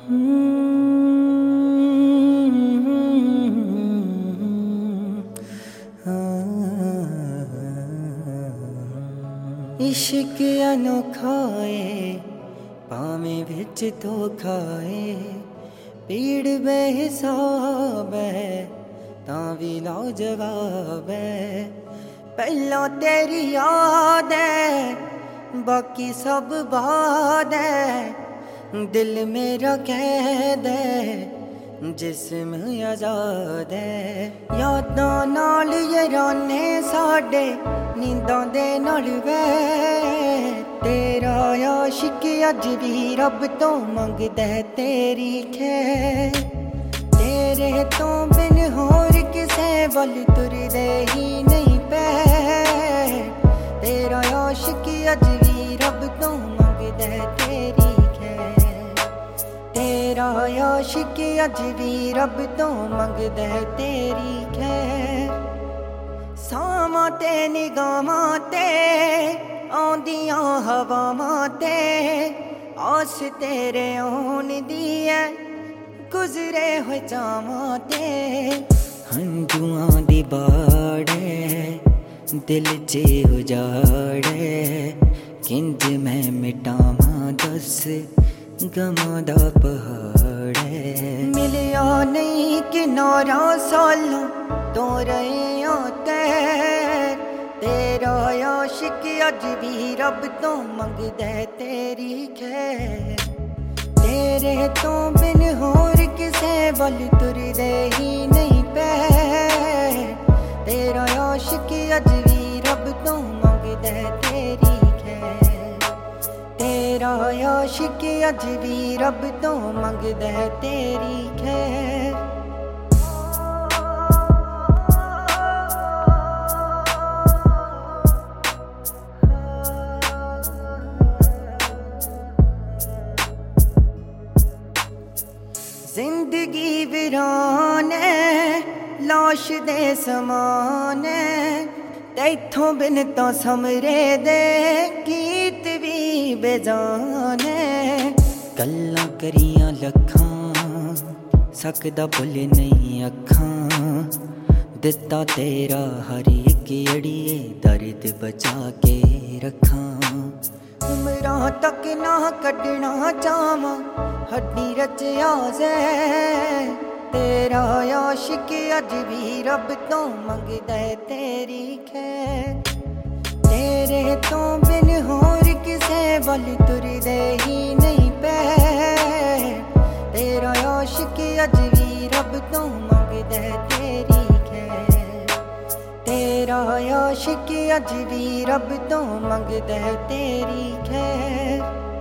इश्क अनोखा है भावें विच धोखा है पीड़ बेहिसाब है तां भी लाजवाब है। पहला तेरी याद है बाकी सब बाद है दिल मेरा कैद है जिस्म आजाद है। यादां नाल याराने साडे नींदां दे नाल वे तेरा आशिक अज भी रब तो मंगदा है तेरी खैर। तेरे तो बिन होर किसे वल तुरदे ही नहीं पैर। तेरा आशिक अज भी रब तो मंगदा है तेरी खैर। तेरा आशिक अज भी रब तो मंगदा है तेरी खैर। सावां ते निगाहां ते आउंदियां हवावां ते आस तेरे आउण दी है गुजरे होए जावां ते। हंझुआं दी बाड़ है दिल च उजाड़ है किंज मैं मिटावां दस गमां दा पहाड़ है। मिलिया नहीं किनारा सालों तो रहे तैर। तेरा आशिक अज भी रब तो मंगदा है तेरी खैर। तेरे तो बिन होर किसे वल तुरदे ही नहीं पैर। तेरा आशिक अज भी रब तो मंगदा है तेरी खैर। तेरा आशिक अज भी रब तो मंगदा है तेरी खैर। जिंदगी वीरान है लाश दे समान है तैथों बिन तो समरे दे गीत भी बेजान है। गल्लां करियां लखां सकदा बुल नहीं अखां दिता तेरा हर एक अड़िए दर्द बचा के रखां। उमरां तक ना कटना चावां हड्डी रचिया से। तेरा आशिक अज भी रब तो मंगदा है तेरी खैर। तेरे तो बिन होर किसे वल तुरदे ही नहीं पैर। तेरा आशिक अज भी रब तो मंगदा है तेरी खैर। तेरा आशिक अज भी रब तो मंगदा है तेरी खैर।